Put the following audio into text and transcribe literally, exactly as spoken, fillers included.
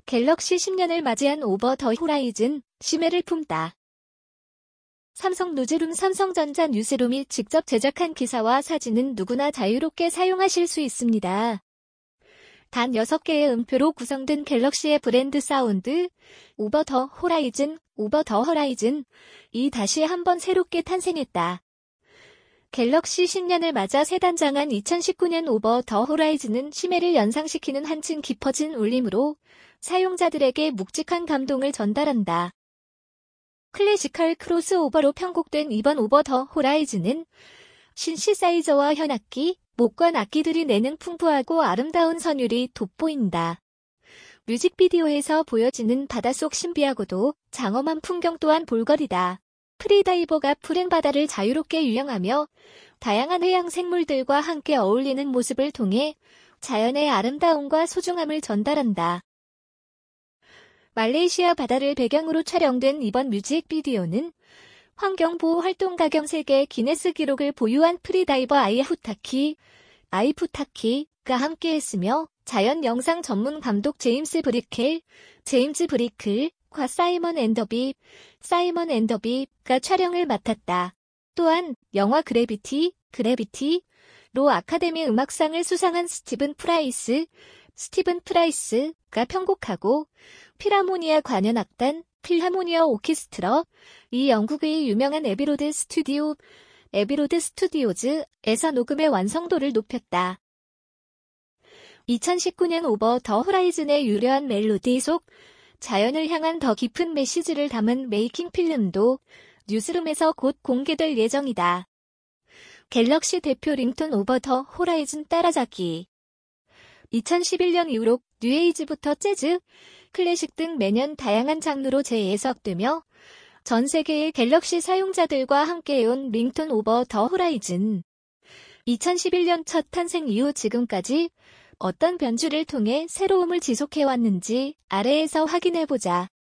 갤럭시 십 년을 맞이한 오버 더 호라이즌, 심해를 품다. 삼성 뉴즈룸 삼성전자 뉴스룸이 직접 제작한 기사와 사진은 누구나 자유롭게 사용하실 수 있습니다. 단 여섯 개의 음표로 구성된 갤럭시의 브랜드 사운드, 오버 더 호라이즌, 오버 더 허라이즌, 이 다시 한번 새롭게 탄생했다. 갤럭시 십 년을 맞아 새단장한 이천십구 년 오버 더 호라이즌은 심해를 연상시키는 한층 깊어진 울림으로 사용자들에게 묵직한 감동을 전달한다. 클래시컬 크로스오버로 편곡된 이번 오버 더 호라이즌은 신시사이저와 현악기, 목관 악기들이 내는 풍부하고 아름다운 선율이 돋보인다. 뮤직비디오에서 보여지는 바닷속 신비하고도 장엄한 풍경 또한 볼거리다. 프리다이버가 푸른 바다를 자유롭게 유영하며 다양한 해양 생물들과 함께 어울리는 모습을 통해 자연의 아름다움과 소중함을 전달한다. 말레이시아 바다를 배경으로 촬영된 이번 뮤직비디오는 환경보호 활동가 겸 세계 기네스 기록을 보유한 프리다이버 아이후타키, 아이푸타키가 함께했으며 자연 영상 전문 감독 제임스 브리켈, 제임즈 브리클과 사이먼 앤더비, 사이먼 앤더비가 촬영을 맡았다. 또한 영화 그래비티, 그래비티로 아카데미 음악상을 수상한 스티븐 프라이스, 스티븐 프라이스가 편곡하고 필하모니아 관현악단, 필하모니아 오케스트라, 이 영국의 유명한 에비로드 스튜디오, 에비로드 스튜디오즈에서 녹음의 완성도를 높였다. 이천십구 년 오버 더 호라이즌의 유려한 멜로디 속 자연을 향한 더 깊은 메시지를 담은 메이킹 필름도 뉴스룸에서 곧 공개될 예정이다. 갤럭시 대표 링톤 오버 더 호라이즌 따라잡기. 이천십일 년 이후로 뉴에이지부터 재즈, 클래식 등 매년 다양한 장르로 재해석되며 전 세계의 갤럭시 사용자들과 함께해온 링톤 오버 더 호라이즌. 이천십일 년 첫 탄생 이후 지금까지 어떤 변주를 통해 새로움을 지속해왔는지 아래에서 확인해보자.